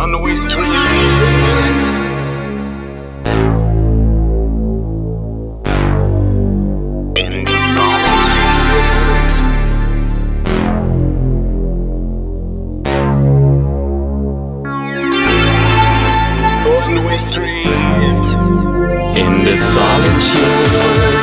One-way street. In the solitude. One-way street. In the solitude.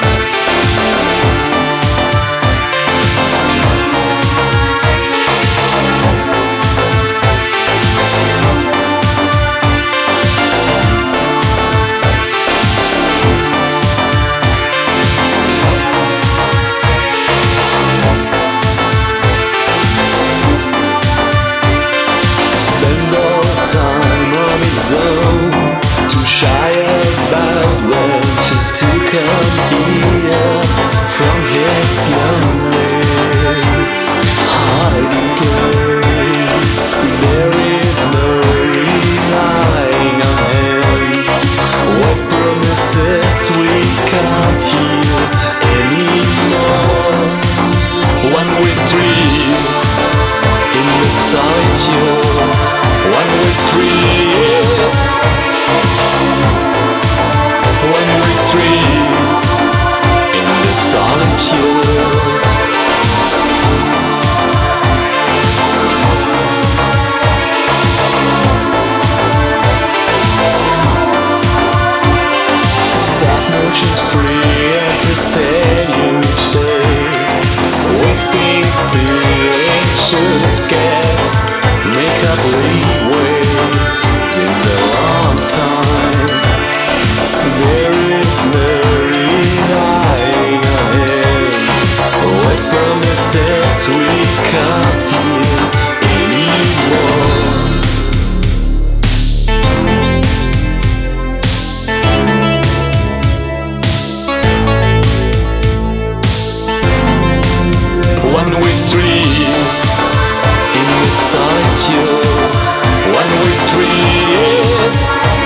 Too shy about wishes to come here from his lonely hiding place. There is no relying on him. What promises we can't hear anymore. One-way street in the solitude. One-way street. One-way street in the solitude. Sad motions free entertain you each day. Wasting feeling should get make up leeway since a long time. There is no relying on him. What promises we can't hear anymore. One-way street in the solitude. One-way street.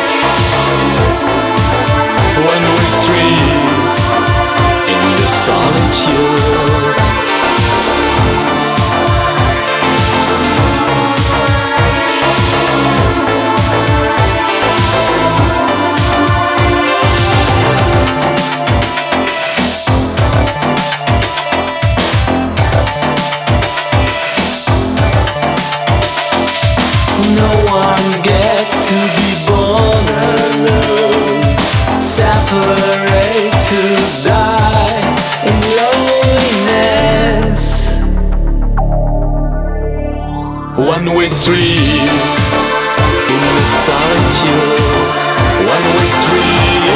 One-way street in the solitude. No one gets to be born alone, separate to die in loneliness. One-way street in the solitude. One-way street.